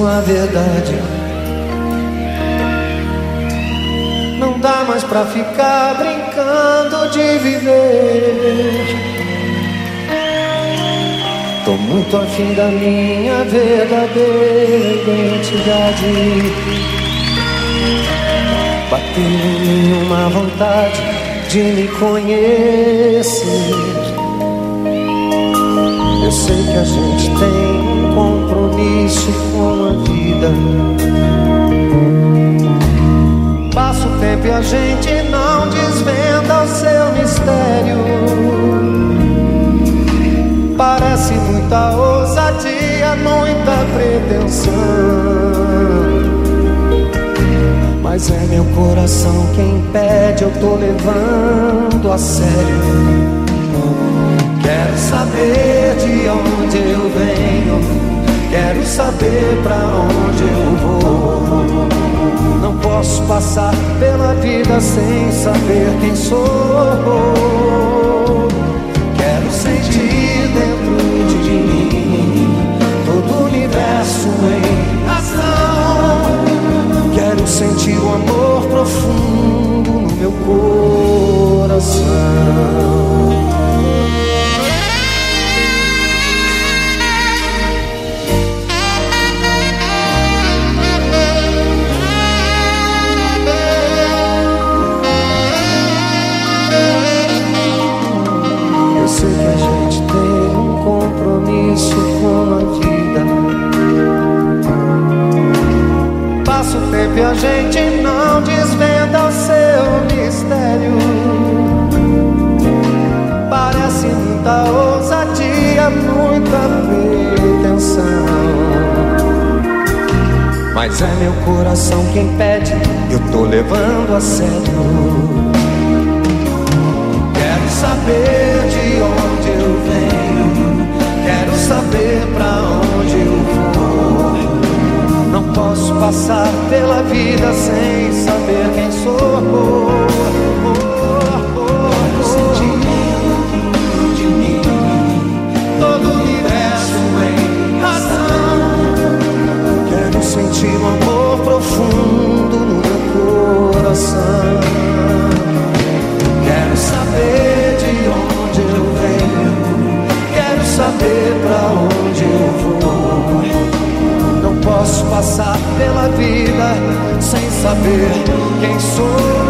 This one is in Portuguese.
com a verdade. Não dá mais pra ficar brincando de viver. Tô muito afim da minha verdadeira identidade. Bateu em mim uma vontade de me conhecer. Eu sei que a gente tem um compromisso com a vida. Passa o tempo e a gente não desvenda o seu mistério. Parece muita ousadia, muita pretensão, mas é meu coração quem pede, eu tô levando a sério. Quero saber de onde eu venho, quero saber pra onde eu vou. Não posso passar pela vida sem saber quem sou. Quero sentir dentro de mim todo o universo em ação. Quero sentir o amor profundo no meu coração. Sei que a gente tem um compromisso com a vida. Passa o tempo e a gente não desvenda o seu mistério. Parece muita ousadia, muita pretensão, mas é meu coração quem pede, eu tô levando a sério. Quero saber de onde eu venho, quero saber pra onde eu vou. Não posso passar pela vida sem saber quem sou. Quero sentir dentro de mim todo o universo em ação. Quero sentir um amor profundo no meu coração. Quero saber de onde eu venho, quero saber pra onde eu vou. Não posso passar pela vida sem saber quem sou.